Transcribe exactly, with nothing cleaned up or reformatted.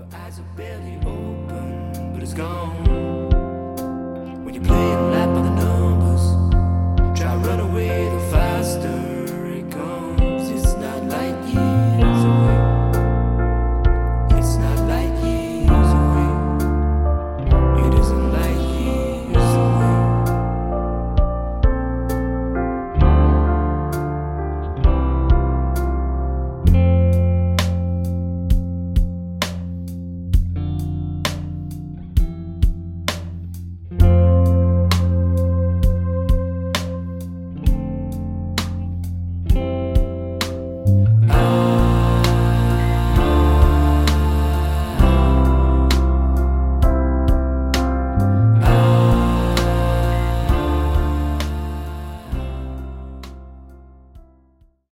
Eyes are barely open, but it's gone. When you play it loud.